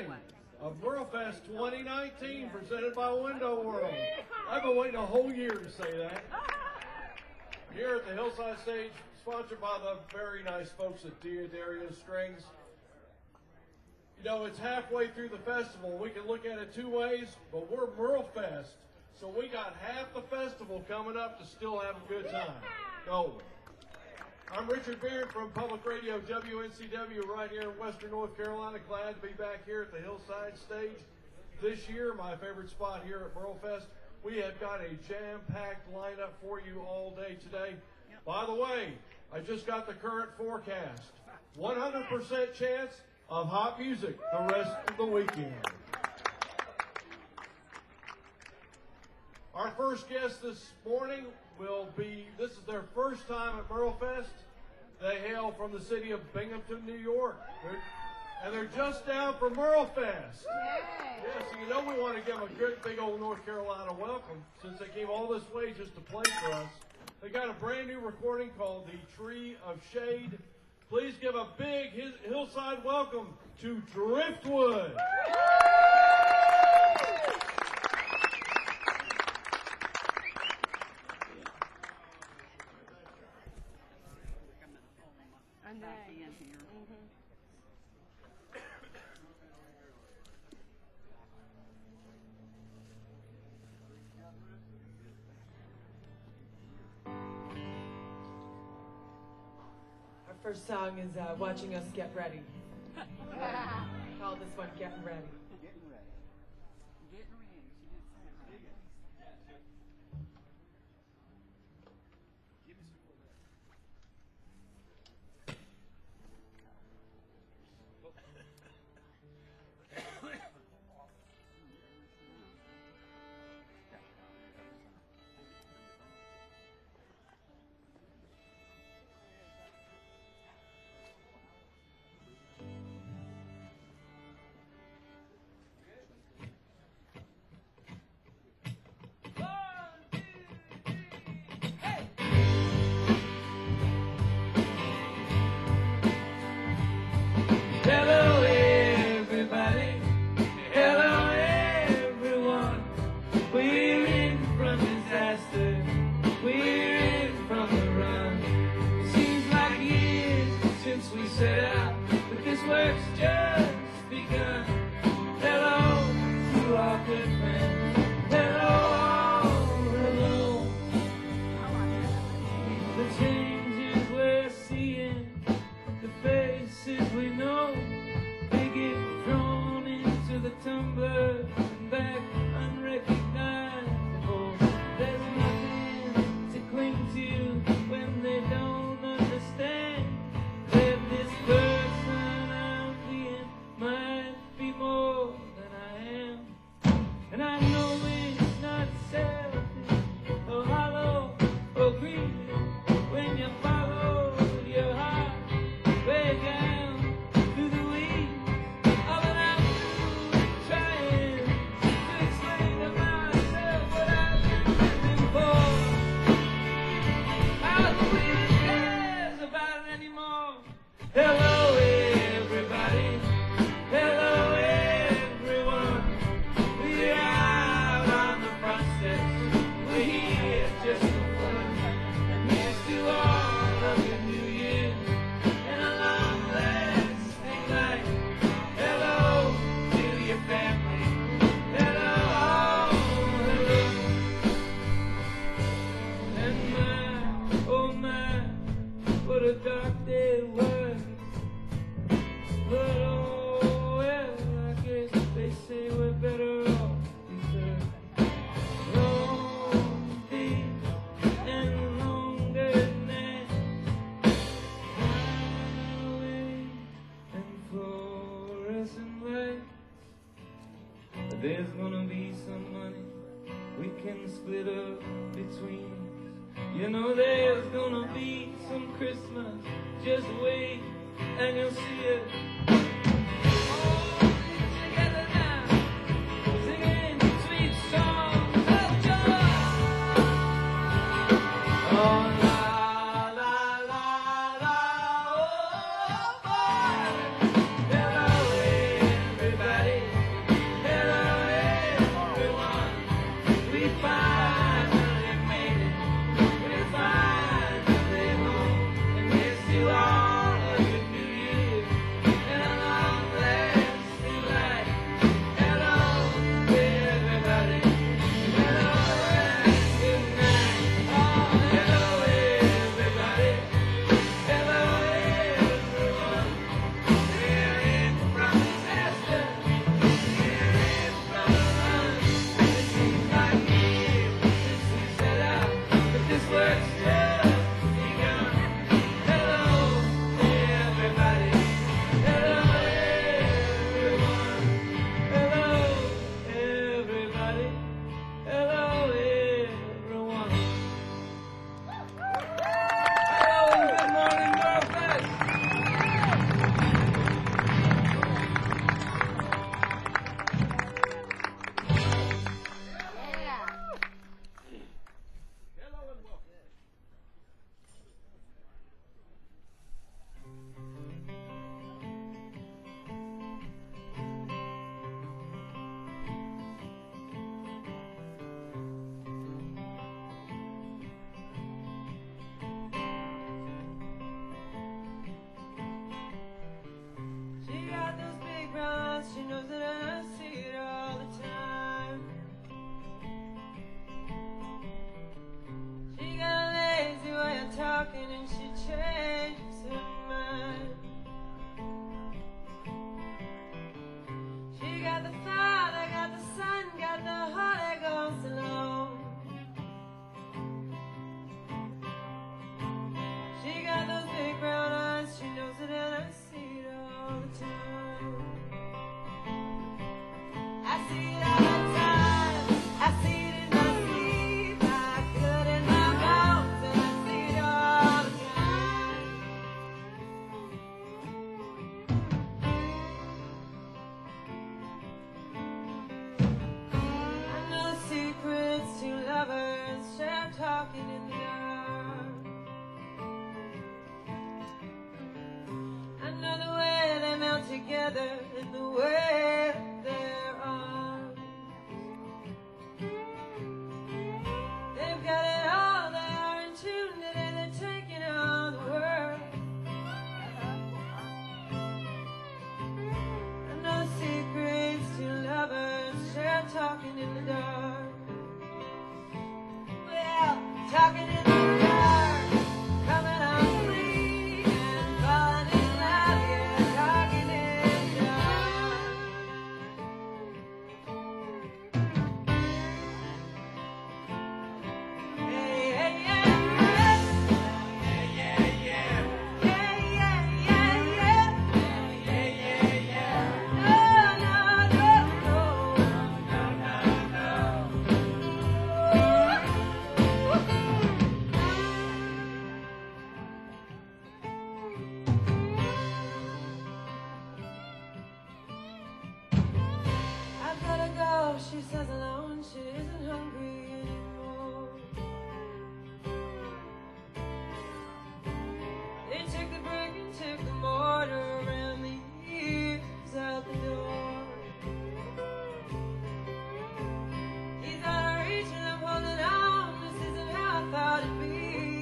morning of MerleFest 2019 presented by Window World. I've been waiting a whole year to say that. Here at the Hillside Stage, sponsored by the very nice folks at D'Addario Strings. You know, it's halfway through the festival. We can look at it two ways, but we're MerleFest, so we got half the festival coming up to still have a good time. Go. I'm Richard Beard from Public Radio WNCW right here in Western North Carolina. Glad to be back here at the Hillside Stage this year, my favorite spot here at MerleFest. We have got a jam-packed lineup for you all day today. By the way, I just got the current forecast. 100% chance of hot music the rest of the weekend. Our first guest this morning this is their first time at MerleFest. They hail from the city of Binghamton, New York. And they're just down from MerleFest. Yeah, so you know we want to give them a good big old North Carolina welcome since they came all this way just to play for us. They got a brand new recording called The Tree of Shade. Please give a big hillside welcome to Driftwood. First song is Watching Us Get Ready. Call this one Getting Ready. Getting ready. Getting ready. Give me some. Hello everybody, hello everyone. We're in from disaster, we're in from the run. It seems like years since we set out, but this work's just begun. Hello to our good friends, hello, hello. The changes we're seeing, the faces we know, they get thrown into the tumbler and back unrecognizable. There's nothing to cling to when they don't understand that this person I'm being might be more than I am. And I know it's not selfish or hollow or greedy when you follow your heart way down through the weeds. All that I'm trying to explain to myself what I've been living for. I don't believe it cares about it anymore. Hello everybody, hello everyone. We're out on the front steps, we're here just for fun. And here's to all of your New Year's and a long lasting life. Hello to your family, hello, hello. And my, oh my, what a dark day it was. But oh well, I guess they say we're better off because long days and longer nights, highway and fluorescent lights. There's gonna be some money we can split up between us. You know there's gonna be some Christmas. Just wait and you'll see it. All together now, singing sweet songs of joy. Oh, la, la, la, la, oh, boy. Hello, everybody. together in the way their arms. They've got it all, they are in tune today, they're taking on the world. And no secrets to lovers share talking in the dark. Well, talking in the dark, coming on clean and falling in love, yeah, talking in the dark. Hey, hey, yeah, yeah. Yeah, yeah, yeah. Yeah, yeah, yeah, yeah. Yeah, yeah, yeah. No, no, no, no. No, no, no. I've gotta go, she says alone, she isn't hungry anymore. They took the brick and took the mortar and the years out the door. He's out of reach and I'm holding on, this isn't how I thought it'd be.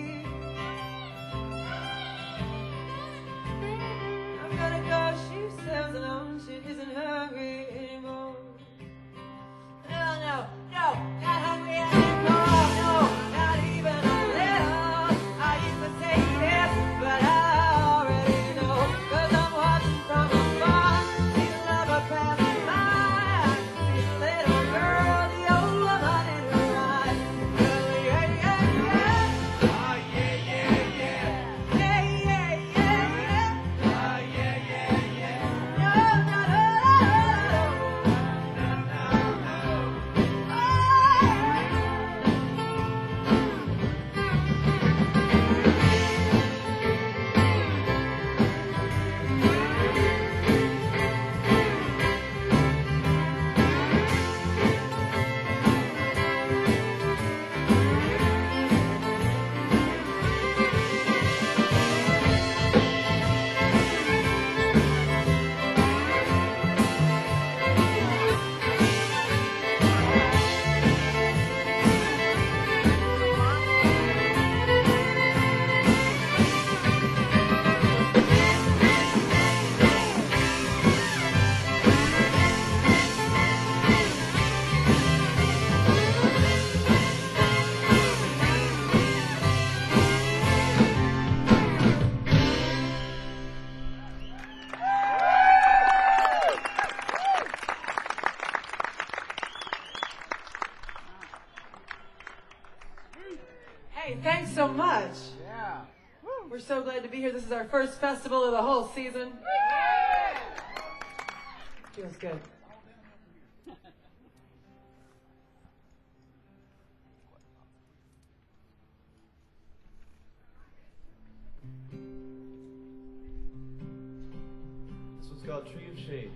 I've gotta go, she says alone, she isn't hungry anymore. No, no, no, not hungry anymore, no, not even a little. I used to say yes, but I already know, 'cause I'm watching from afar, see the lover pass me by. I can see the little girl, the old woman in her eyes. Oh, yeah, yeah, yeah. Oh, yeah, yeah, yeah. Yeah, yeah, yeah, yeah. Oh, yeah, yeah, yeah. No, no, no, no, no, no, no. Oh. Hey, thanks so much. Yeah. We're so glad to be here. This is our first festival of the whole season. Feels good. This one's called Tree of Shade.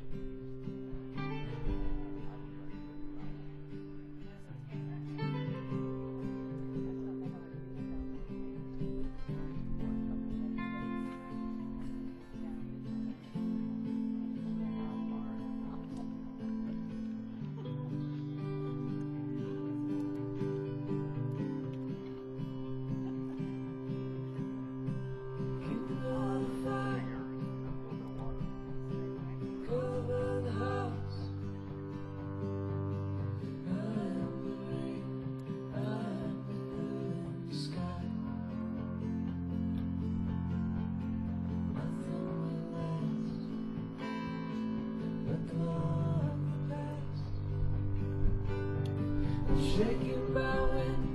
Shaken by wind,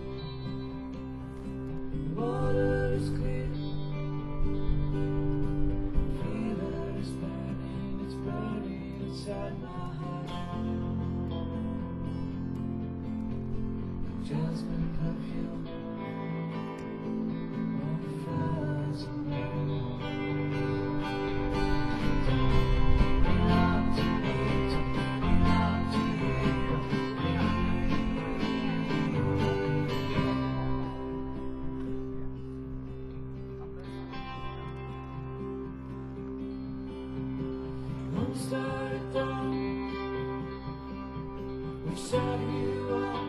water is clear, fever is burning, it's burning inside my heart. Jasmine perfume on flowers and rain. Belong to me, belong to you. sad you are.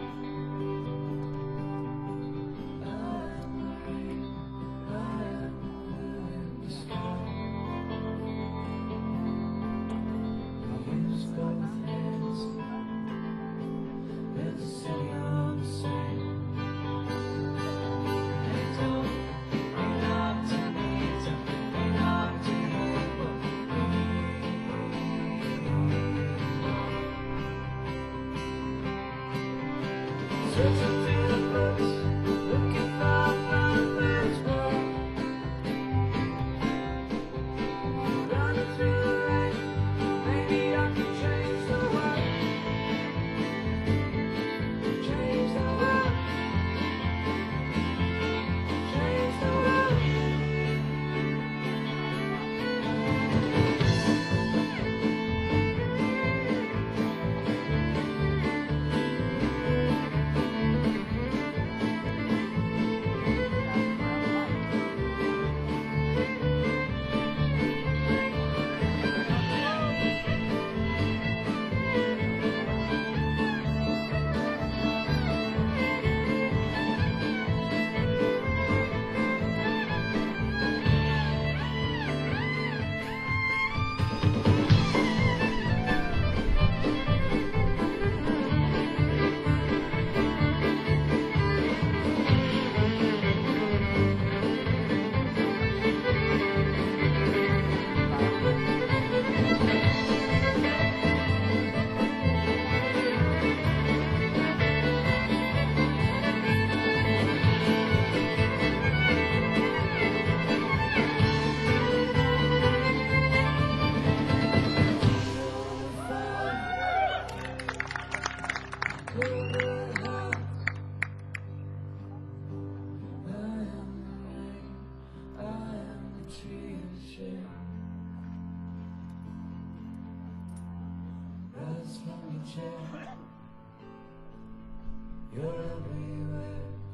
You're everywhere.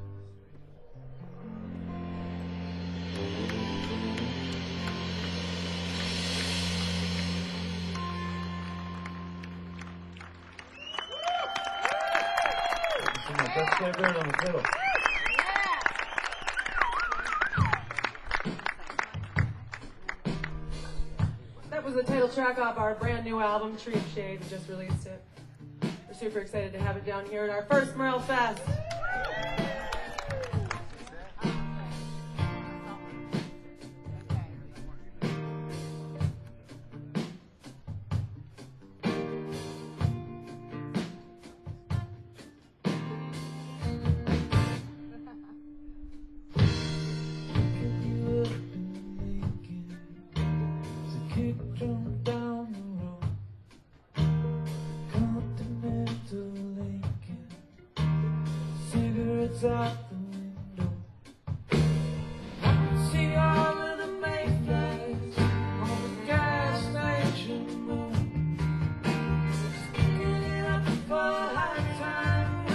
That's so good on the fiddle. That was the title track off our brand new album, Tree of Shade. We just released it. We're super excited to have it down here at our first Morel Fest. Out the window, I can see all of the Mayflies on the gas station moon, sticking it up for high time.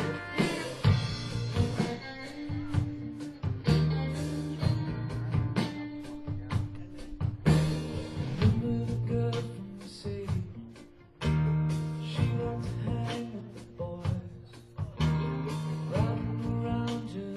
Remember the girl from the city? She loved to hang with the boys, riding around just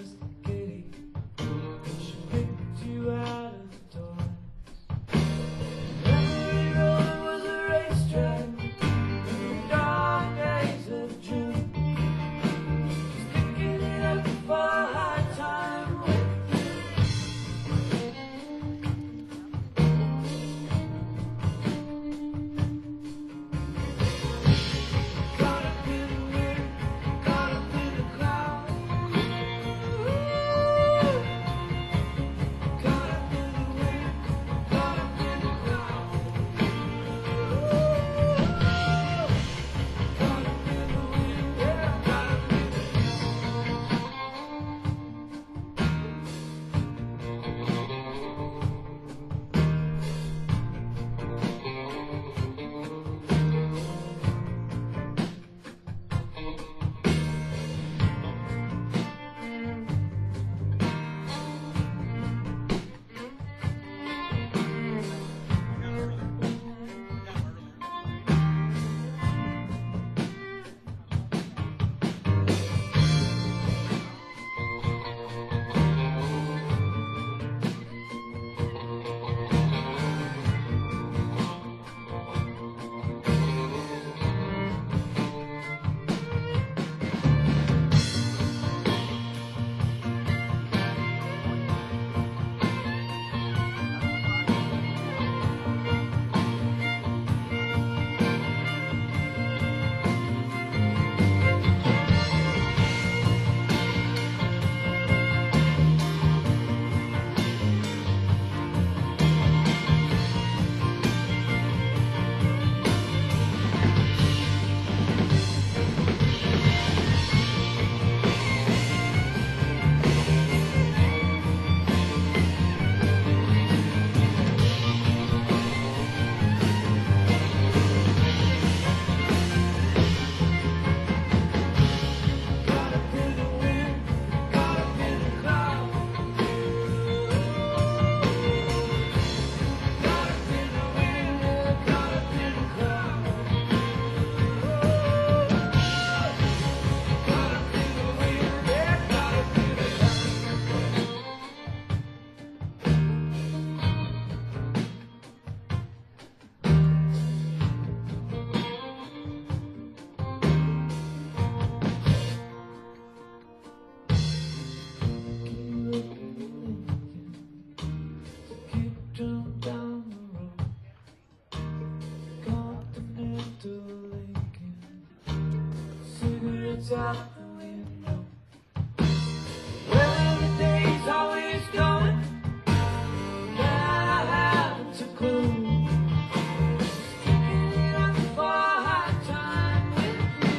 comes out the window. Well, every day's always going, but I haven't a clue. Sticking it up for a hard time with you.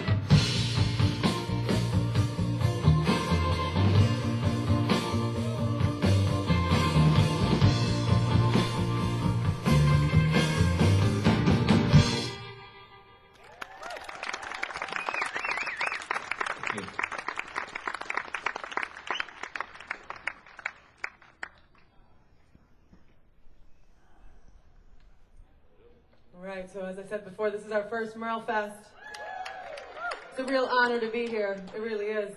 Right, so as I said before, this is our first Merle Fest. It's a real honor to be here. It really is.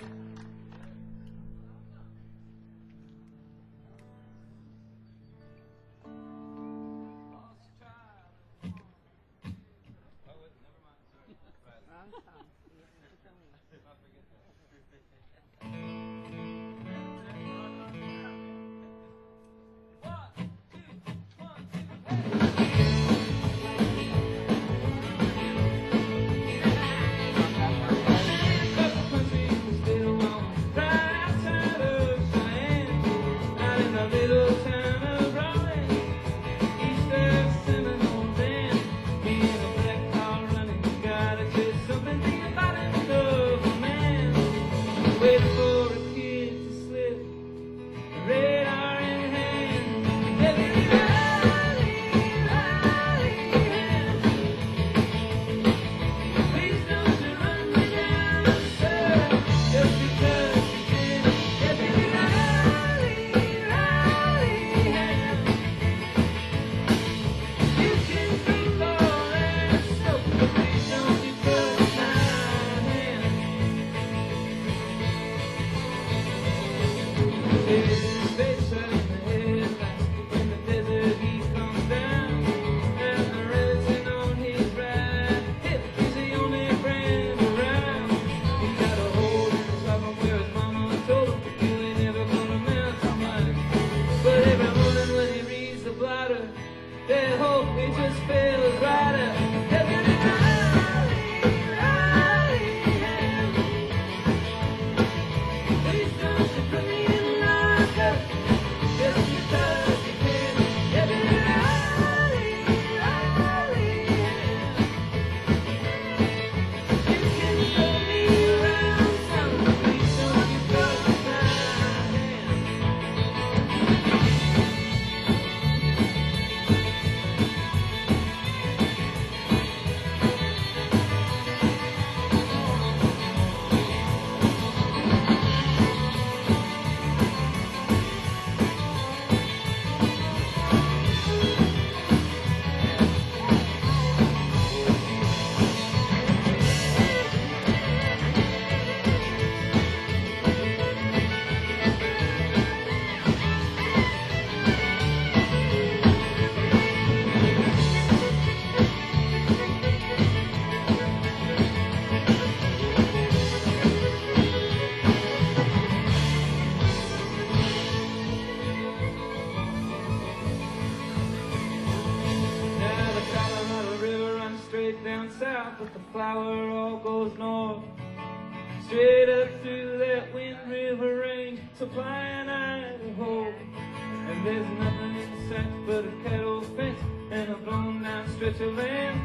Supplying Idaho, and there's nothing in sight but a cattle fence and a blown down stretch of land.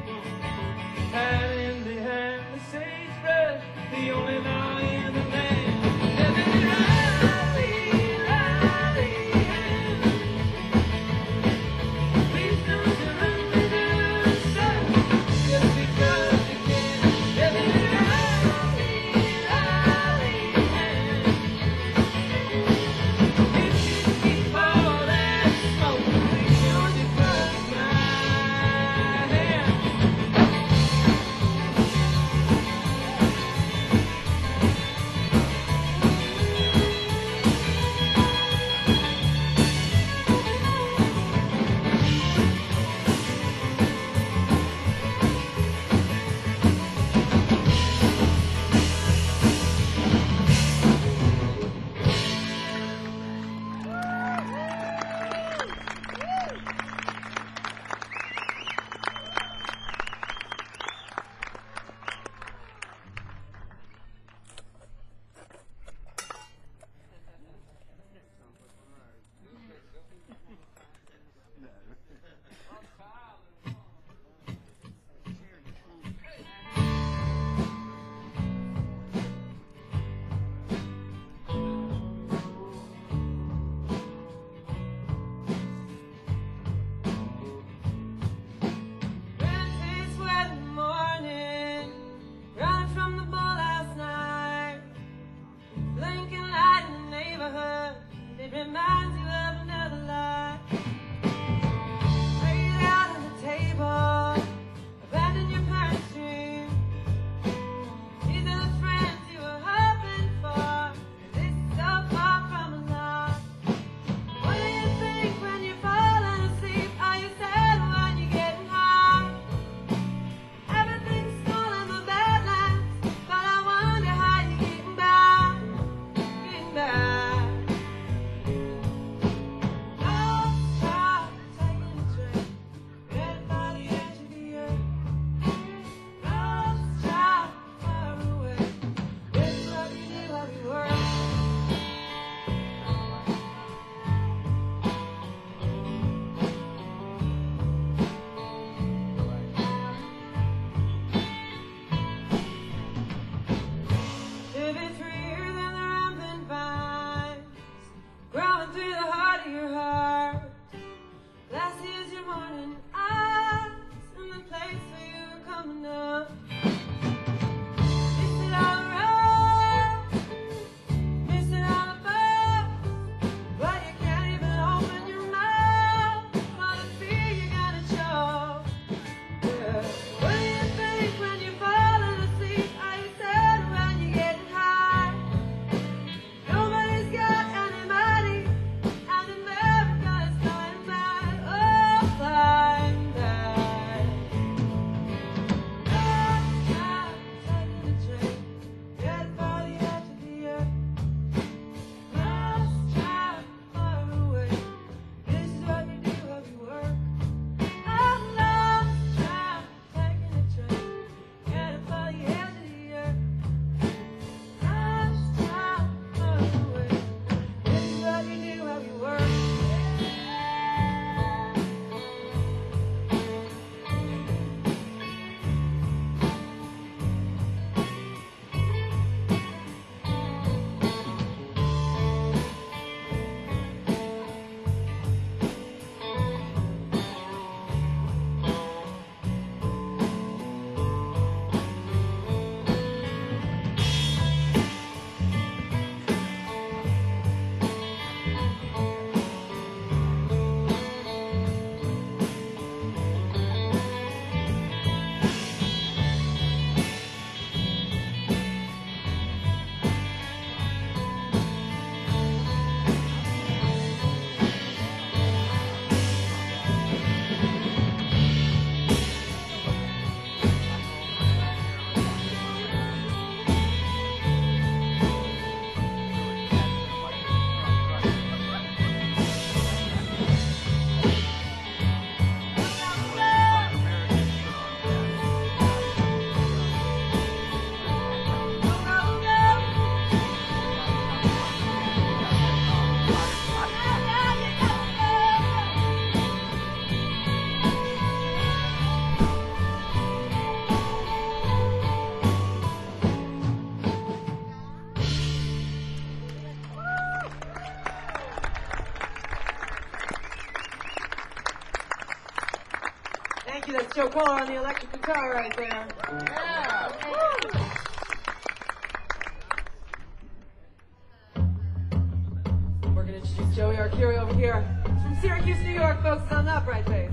Hiding behind the sagebrush, the only law in the land. And then Riley, please don't you run me down, son, just because you can. And then That's Joe Kohler on the electric guitar right there. We're going to introduce Joey Arcuri over here. He's from Syracuse, New York, folks, on the upright bass.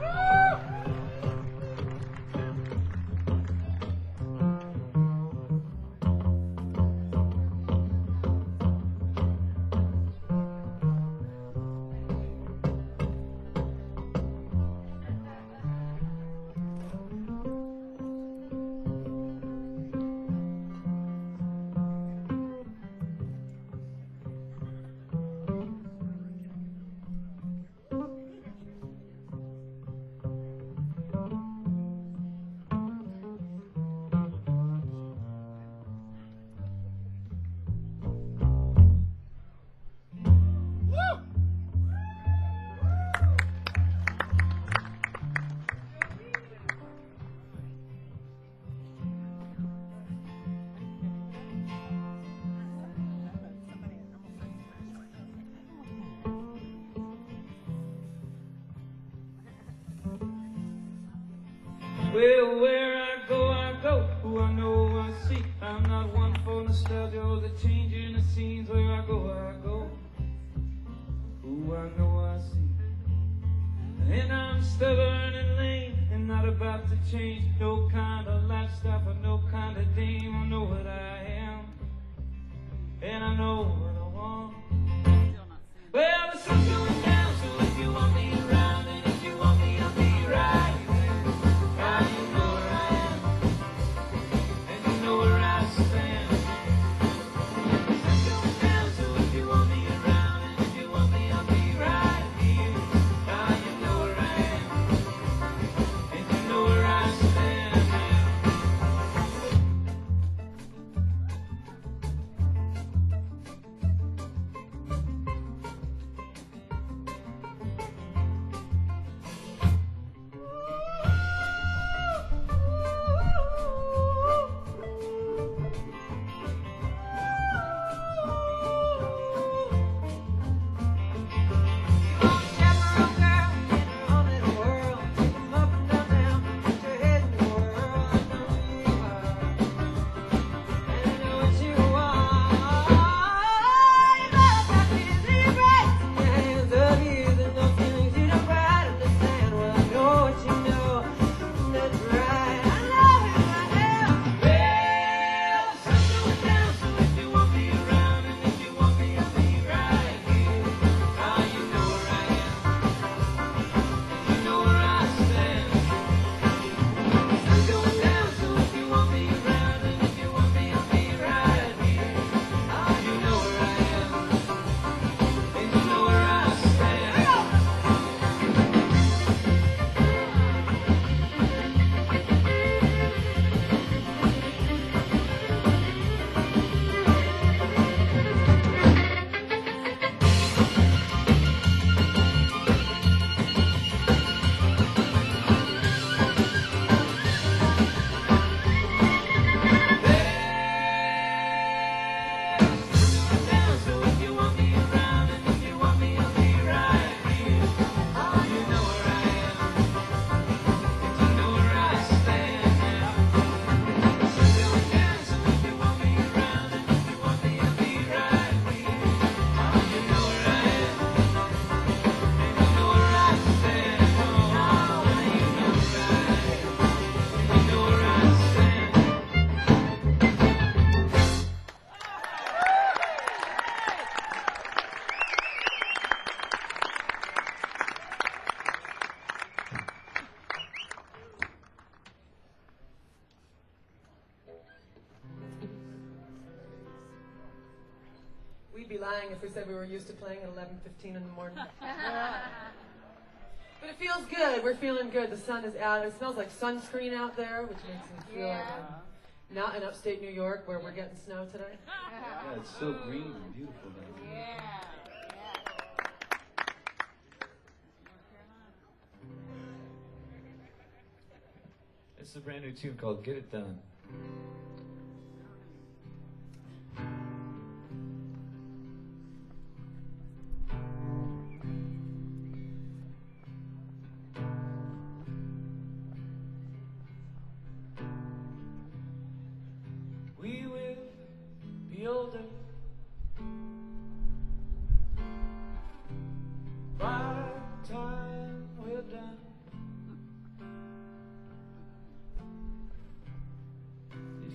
Well, where I go, I go. Who I know, I see. I'm not one for nostalgia or the changing the scenes. Where I go, I go. Who I know, I see. And I'm stubborn and lame and not about to change. No kind of lifestyle for no kind of dame. I know what I am. And I know what I want. Well, the sun's going down, so if you want me around, and if you want me, I'll be right. We'd be lying if we said we were used to playing at 11:15 in the morning. But it feels good. We're feeling good. The sun is out. It smells like sunscreen out there, which makes me feel like I'm not in upstate New York where we're getting snow today. Yeah, it's so green and beautiful down here. It's a brand new tune called Get It Done.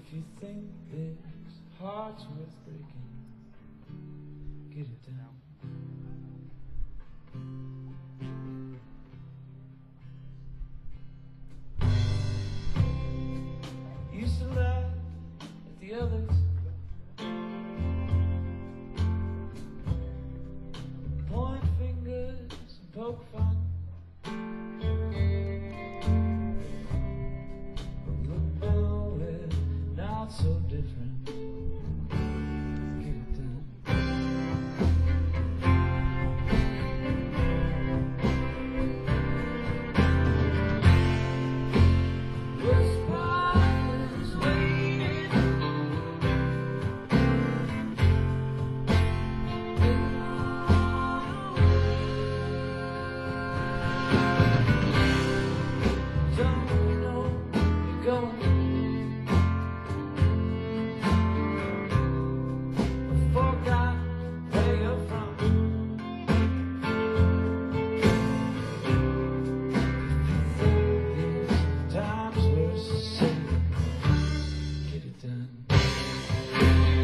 If you think this heart's worth breaking, get it down. Used to laugh at the others, point fingers and poke fun. But now we're not so different. Get it done. Worst part is waiting. Don't you know you're going? Forgot where you're from. These times were sick. Get it done.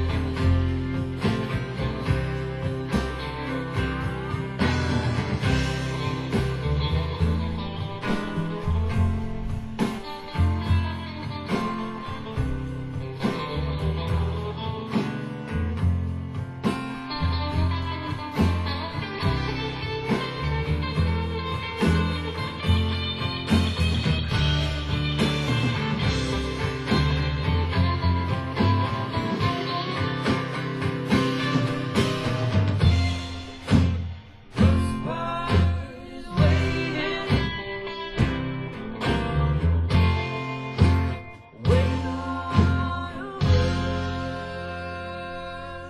This part is waiting, waiting on your word.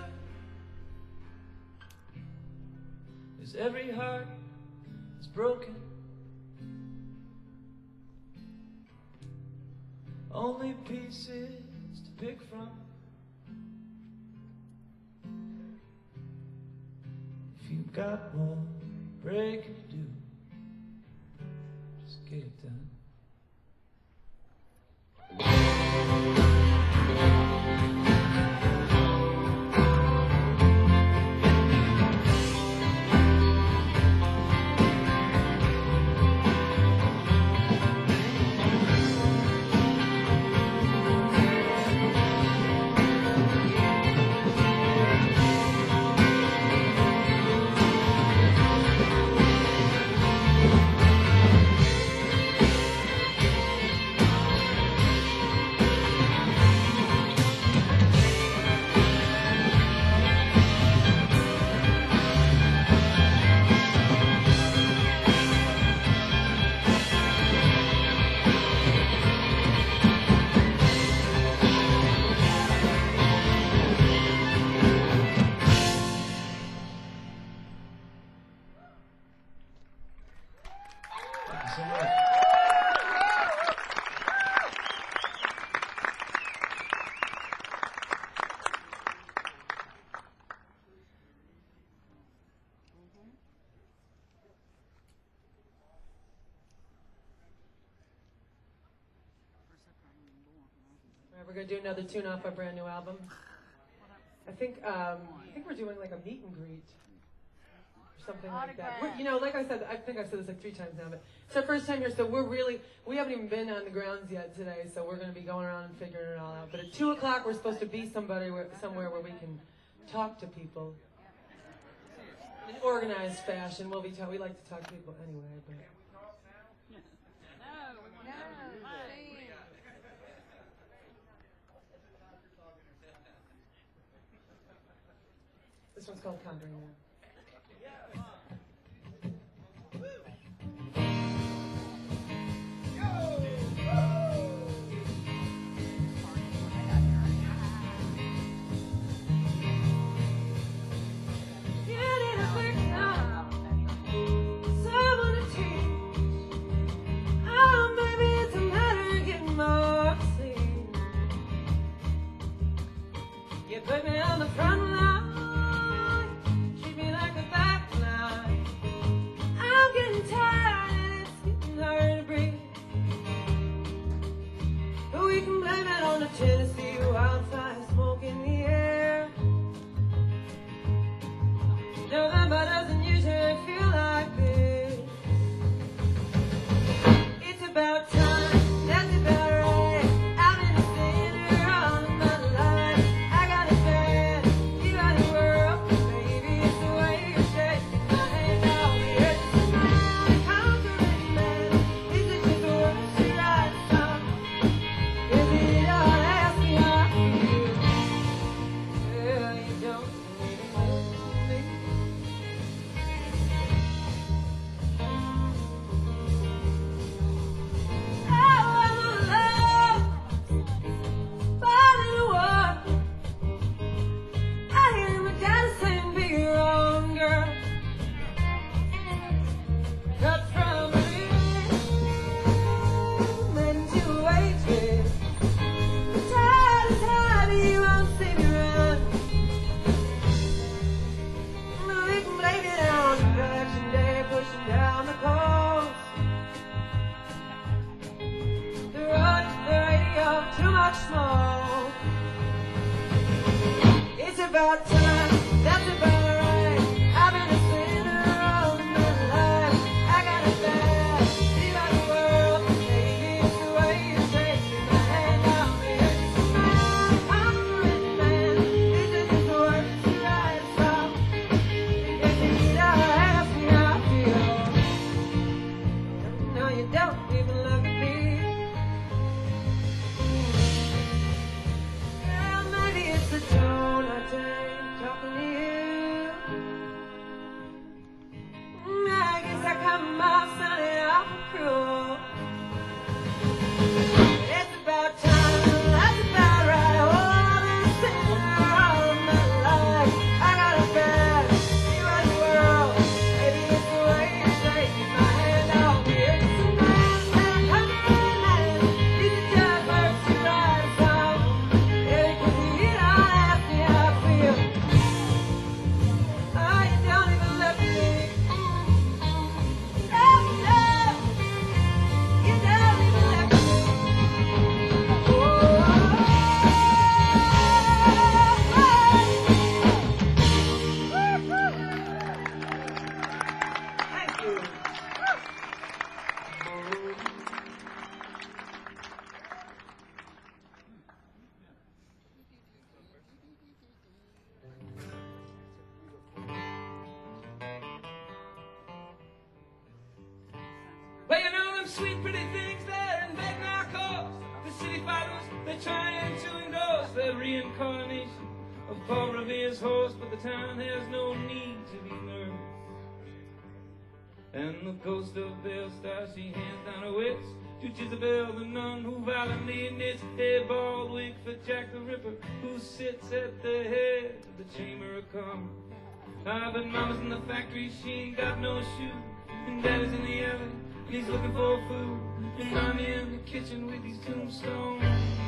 'Cause every heart is broken. Only pieces to pick from. If you've got one break to do, just get it done. Thank you so much. All right, we're gonna do another tune off our brand new album. I think we're doing like a meet and greet or something like that. You know, like I said, I think I've said this like 3 times now, but it's our first time here, so we haven't even been on the grounds yet today, so we're gonna be going around and figuring it all out. But at 2 o'clock, we're supposed to be somewhere where we can talk to people in an organized fashion. We like to talk to people anyway, but. This one's called Conjuring Now. Put me on the front line, treat me like a back line. I'm getting tired and it's getting hard to breathe. But we can blame it on the Tennessee sweet, pretty things there in bed now cause the city fighters, they're trying to endorse the reincarnation of Paul Revere's horse, but the town has no need to be nervous. And the ghost of Belle Star, she hands down her whips to Jezebel, the nun who violently knits a bald wig for Jack the Ripper, who sits at the head of the Chamber of Commerce. Ah, but Mama's in the factory, she ain't got no shoes, and Daddy's in the alley, and he's looking for food, and I'm in the kitchen with these tombstones.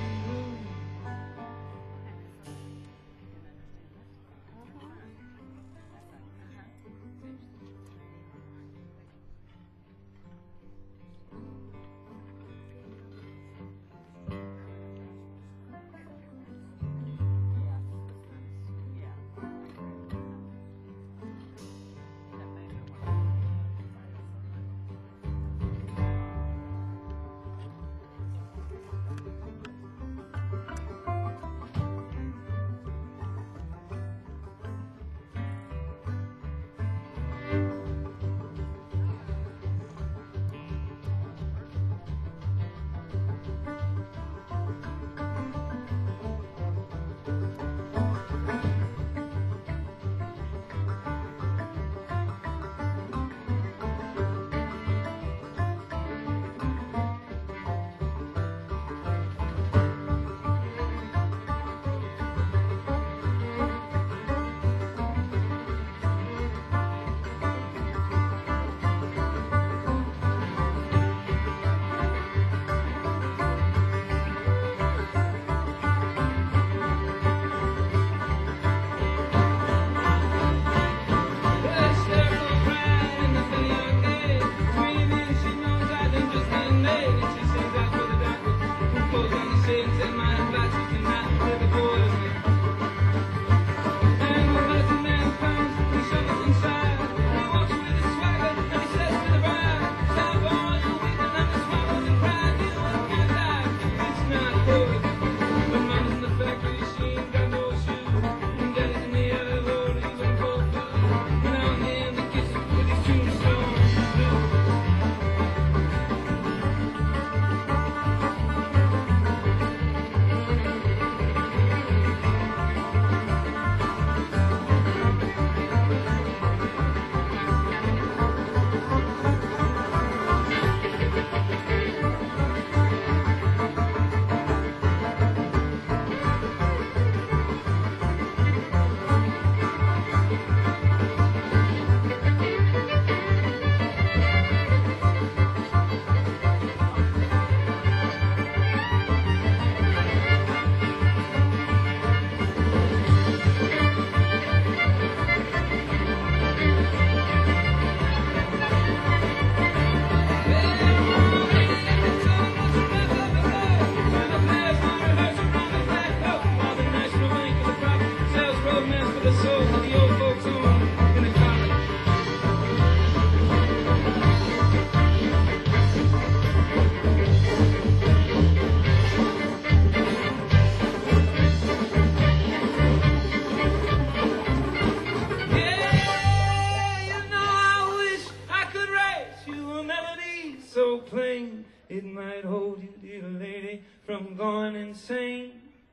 It might hold you, dear lady, from going insane,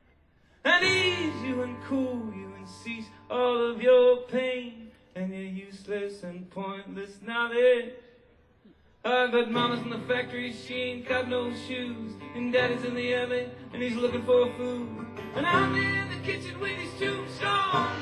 and ease you and cool you and cease all of your pain and your useless and pointless knowledge. But Mama's in the factory, she ain't got no shoes, and Daddy's in the alley, and he's looking for food, and I'm in the kitchen with his tombstone.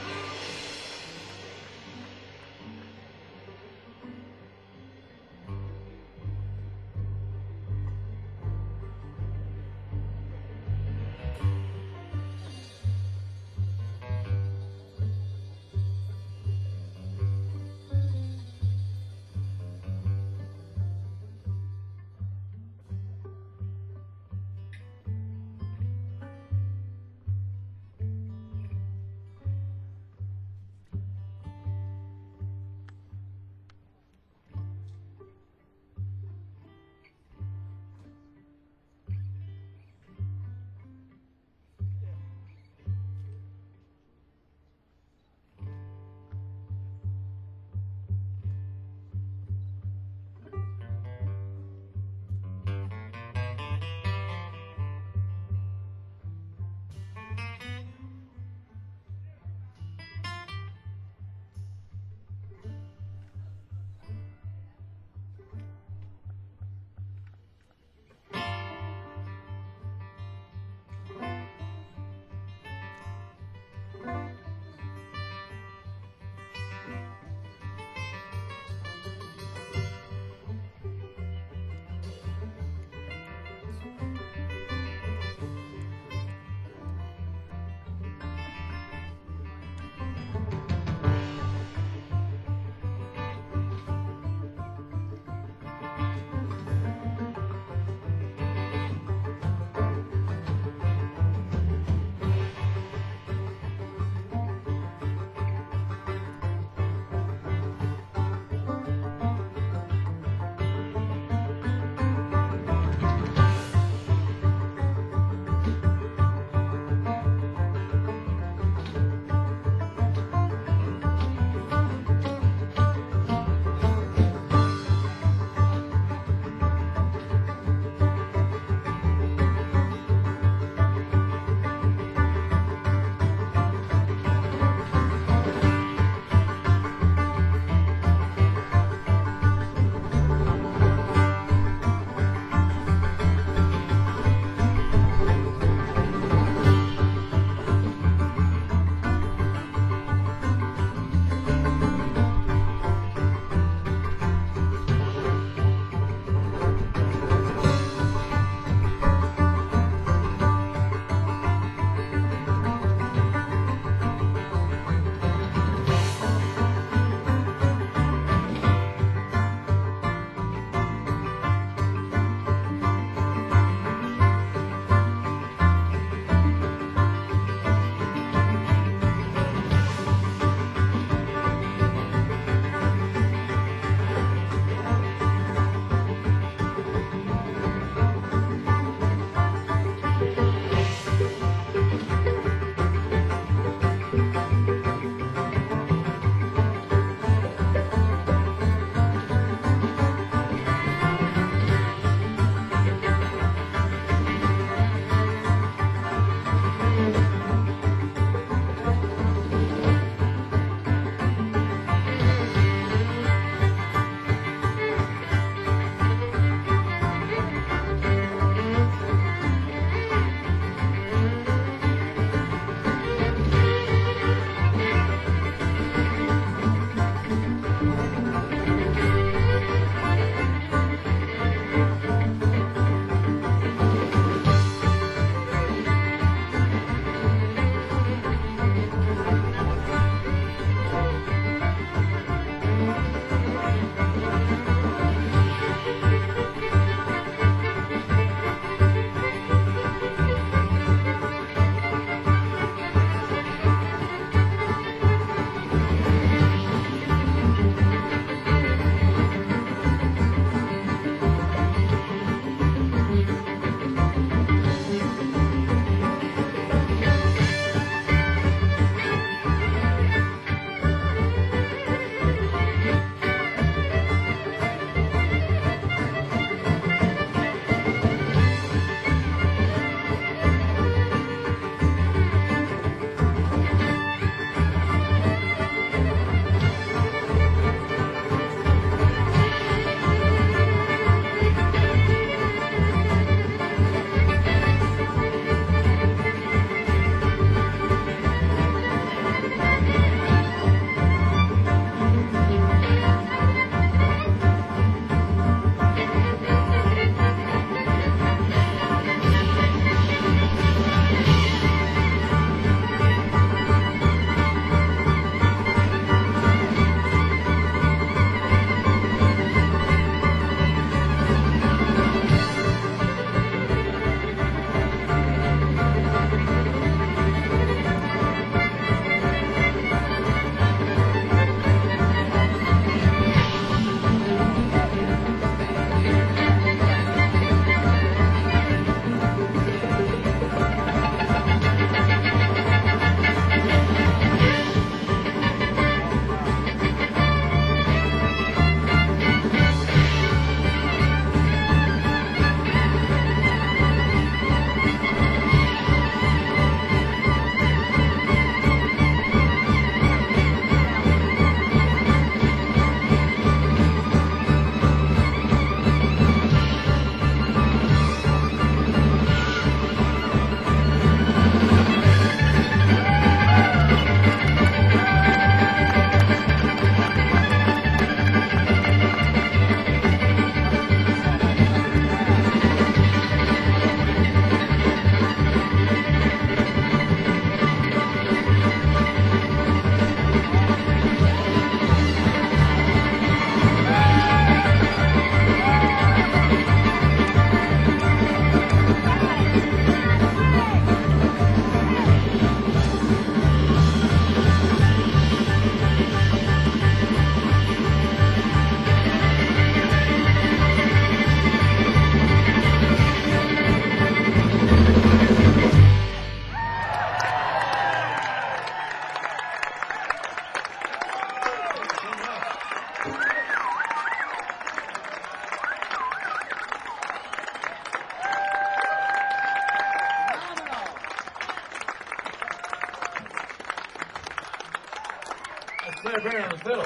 Say a bear on the fiddle.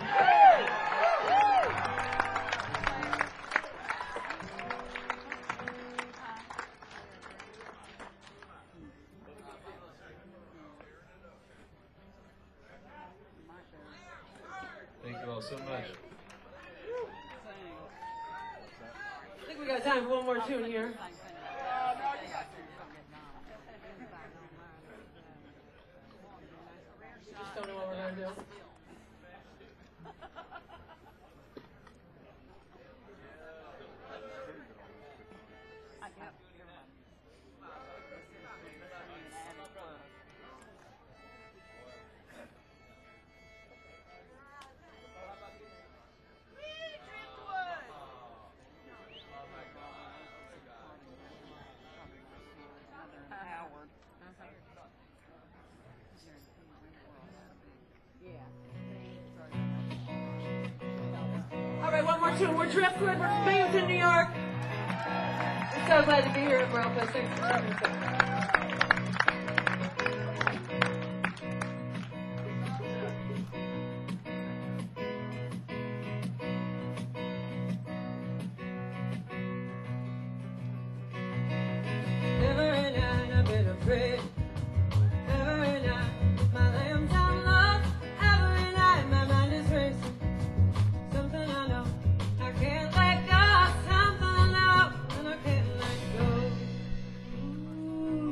Thank you all so much. I think we got time for one more tune here. Just don't know what we're gonna do. All right, one more tune. We're Driftwood. We're from Binghamton, New York. We're so glad to be here at Morale Place. Thanks for coming. Every night I've been afraid. Every night my lamb's on love. Every night my mind is racing. Something I know I can't let go. Something I know and I can't let go. Ooh.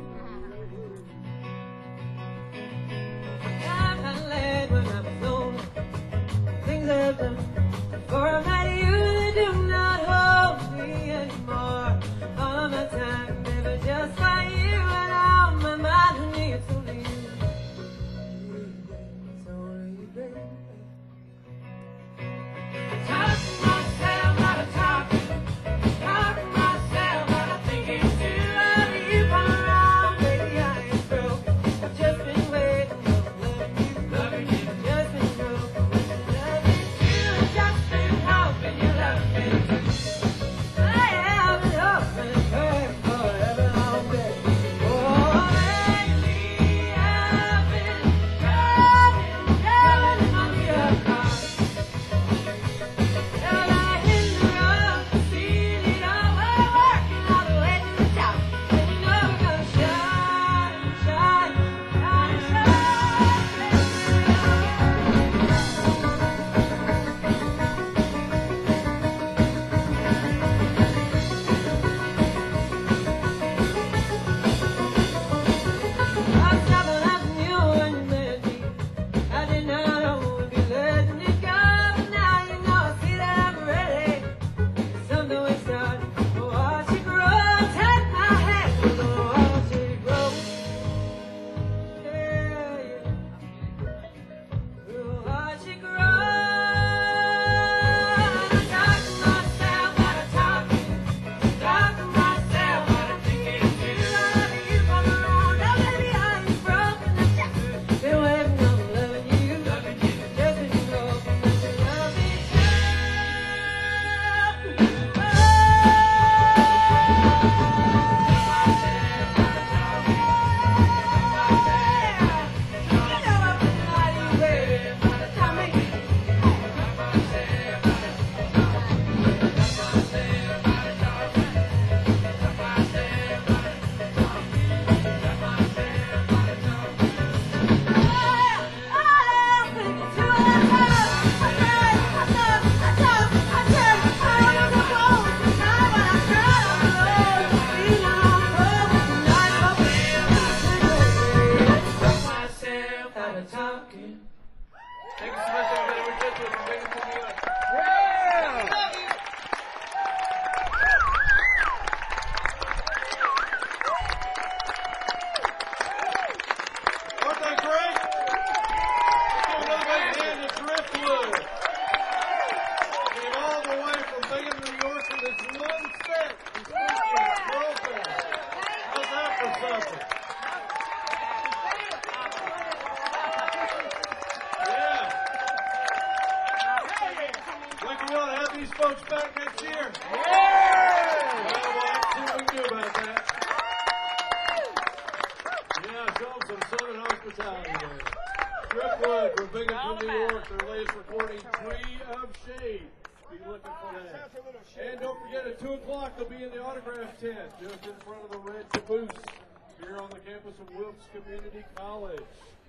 I've had late when I was lonely. Things I've done before I met you, they do not hold me anymore. All of my time, baby, just like you, and all my mind on me, it's only you. It's only you, baby. Talk to myself, not a talking. Talk to myself, not a thinking. Too love you come around, baby, I ain't broken. I've just been waiting, loving you, just been broken. Loving you, just been hoping you love me too. I have been hoping and praying forever long day. Oh, lately I've been driving in my new car. Till I hit the road, seen it all, we're working all the way to the top. And you know we're gonna shine, shine, shine, shine. I was never loving you when you met me. I did not know we'd be letting it go, but now you know I see that I'm ready. Something we started, we'll watch it grow. Take my hand, we'll watch it grow. Yeah, yeah. We'll watch it grow. I talk to myself, but I talking. Talk to myself, but I'm thinking too. Loving you come around, oh baby, I ain't broken. Been waiting on loving you, just been broken. But you love me too. You know I've been lying, baby. Tell me. Talking. Thank you so much, everybody. We're Driftwood from Binghamton, New York. Aren't they great? Let's give another big hand to Driftwood. Came all the way from Binghamton, New York for this one set. This weekend, Girlfriend. How's that for something? Yeah. Like we ought to have these folks back next year. Well, we'll have to see what we can do about that. Yeah, show them some Southern hospitality there. Driftwood, we're big from New York. Their latest recording, Tree of Shade. Be looking for that. And don't forget, at 2 o'clock, they'll be in the autograph tent just in front of the red caboose here on the campus of Wilkes Community College.